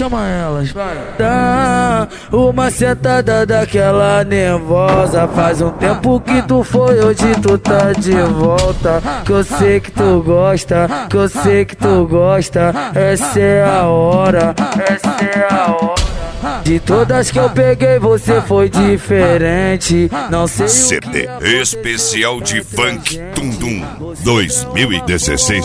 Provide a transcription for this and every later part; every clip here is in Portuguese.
Chama elas, vai. Dá uma sentada daquela nervosa. Faz um tempo que tu foi, hoje tu tá de volta. Que eu sei que tu gosta, que eu sei que tu gosta. Essa é a hora, essa é a hora. De todas que eu peguei, você foi diferente. Não sei CD especial de funk Tundum 2016.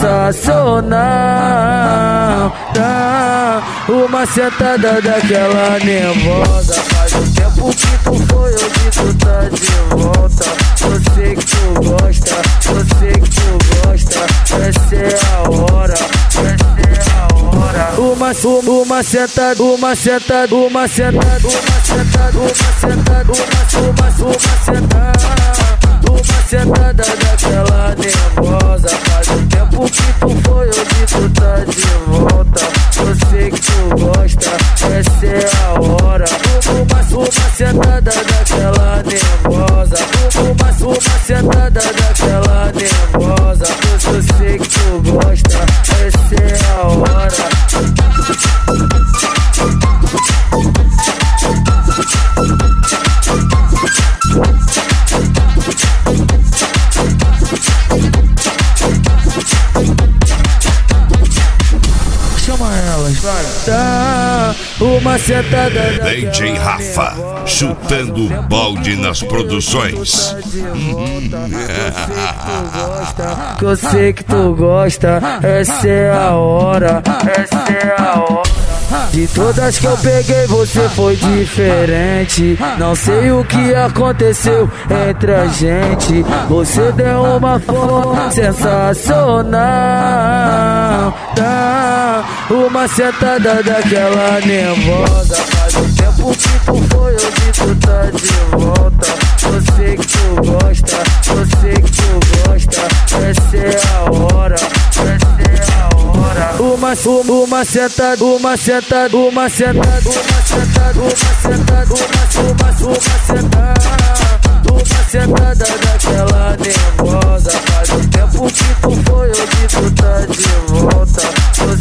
Sensacional. Dá uma sentada daquela nervosa. Faz um tempo que tu foi, hoje tu tá de volta. Eu sei que tu gosta, eu sei que tu gosta. Essa é a hora, essa é a hora. Uma sentada, uma sentada, uma sentada, uma sentada, uma sentada, uma sentada daquela nervosa. Faz um tempo que tu foi, hoje tu tá de volta. Eu sei que tu gosta, essa é a hora. Uma sentada daquela nervosa. Uma sentada daquela nervosa. Eu sei que tu gosta, essa é a hora. Chama elas, vai. Dá uma sentada DJ Rafa chutando balde nas produções. Que eu sei que tu gosta, essa é a hora, essa é a hora. De todas que eu peguei, você foi diferente. Não sei o que aconteceu entre a gente. Você deu uma forma sensacional. Dá uma sentada daquela nervosa. Faz um tempo que tu foi, hoje tu tá de volta. Eu sei que tu gosta, eu sei que tu gosta. Essa é a hora, essa é a hora. Uma sentada, uma sentada, uma sentada, uma sentada, uma sentada, uma sentada daquela nervosa. Faz um tempo que tu foi, hoje tu tá de volta. Eu